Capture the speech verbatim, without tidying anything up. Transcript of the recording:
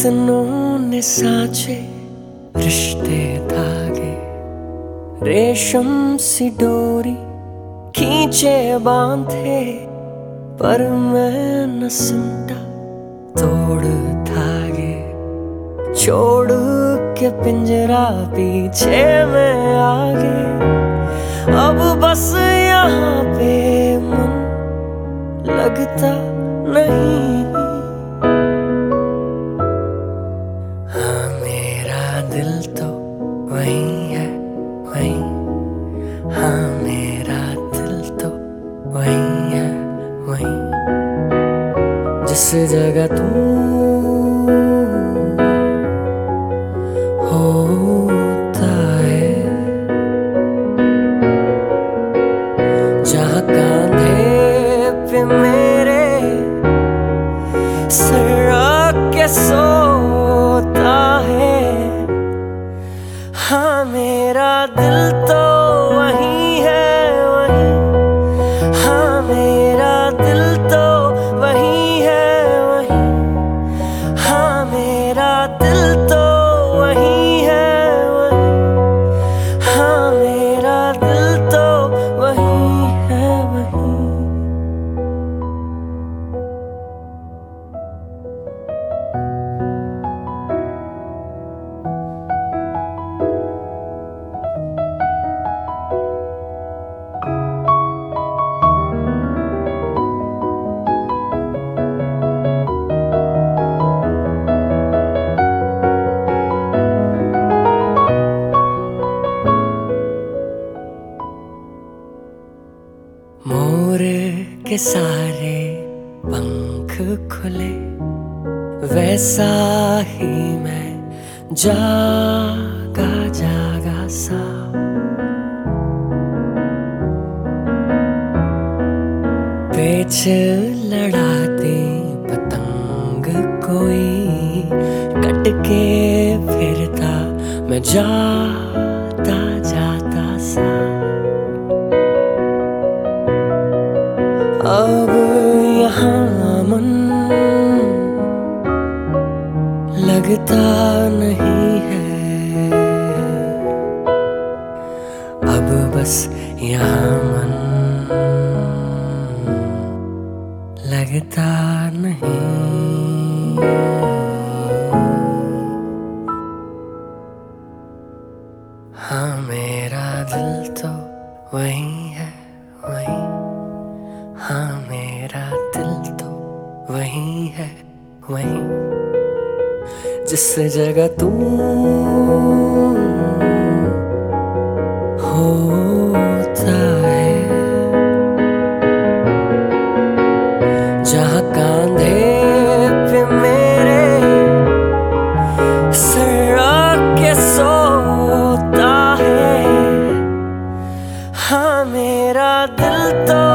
कितनों ने साचे रिश्ते धागे, रेशम सी डोरी खींचे बांधे, पर मैं न सिमटा तोड़ धागे। छोड़ के पिंजरा पीछे मैं आगे, अब बस यहाँ पे मन लगता नहीं। हाँ मेरा दिल तो वहीं है वहीं, हाँ मेरा दिल तो वहीं है वहीं, जिस जगह तू होता है, जहाँ कांधे पे मेरे सर रख के सोता है। हाँ मेरा दिल तो वहीं है वहीं, हाँ मेरा दिल तो वहीं है वहीं, हाँ मेरा दिल तो वहीं है वहीं, हाँ मेरा दिल तो वहीं है वहीं। मोर के सारे पंख खुले, वैसा ही मैं जागा जागा सा। पेच लड़ाती पतंग कोई, कट के फिरता मैं जाता जाता सा। अब यहाँ मन लगता नहीं है, अब बस यहाँ मन लगता नहीं। हाँ मेरा दिल तो वहीं है वहीं, हाँ मेरा दिल तो वहीं है वहीं, जिस जगह तू होता है, जहाँ कांधे पे मेरे सर रख के सोता है। हाँ मेरा दिल तो